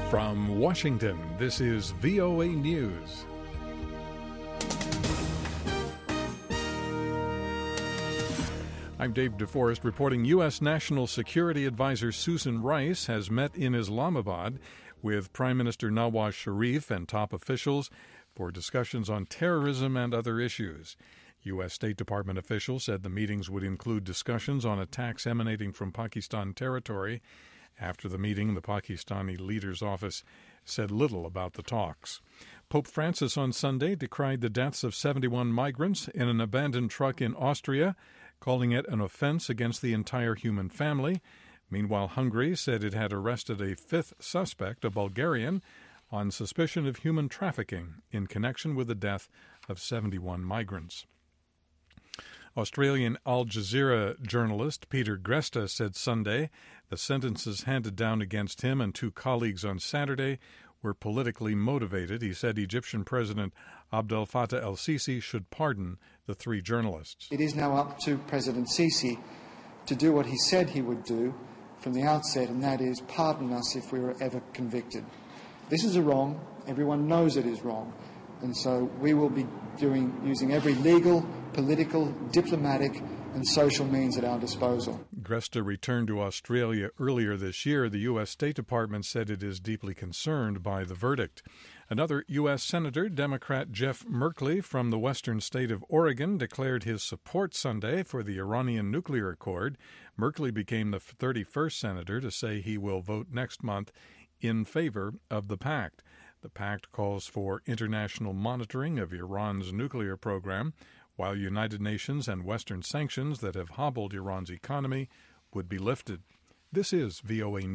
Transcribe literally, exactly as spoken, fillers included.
From Washington, this is V O A News. I'm Dave DeForest reporting U S. National Security Advisor Susan Rice has met in Islamabad with Prime Minister Nawaz Sharif and top officials for discussions on terrorism and other issues. U S. State Department officials said the meetings would include discussions on attacks emanating from Pakistan territory. After the meeting, the Pakistani leader's office said little about the talks. Pope Francis on Sunday decried the deaths of seventy-one migrants in an abandoned truck in Austria, calling it an offense against the entire human family. Meanwhile, Hungary said it had arrested a fifth suspect, a Bulgarian, on suspicion of human trafficking in connection with the death of seventy-one migrants. Australian Al Jazeera journalist Peter Gresta said Sunday the sentences handed down against him and two colleagues on Saturday were politically motivated. He said Egyptian President Abdel Fattah el-Sisi should pardon the three journalists. It is now up to President Sisi to do what he said he would do from the outset, and that is pardon us if we were ever convicted. This is a wrong. Everyone knows it is wrong. And so we will be doing using every legal, political, diplomatic and social means at our disposal. Gresta returned to Australia earlier this year. The U S. State Department said it is deeply concerned by the verdict. Another U S. Senator, Democrat Jeff Merkley from the western state of Oregon, declared his support Sunday for the Iranian nuclear accord. Merkley became the thirty-first senator to say he will vote next month in favor of the pact. The pact calls for international monitoring of Iran's nuclear program, while United Nations and Western sanctions that have hobbled Iran's economy would be lifted. This is V O A News.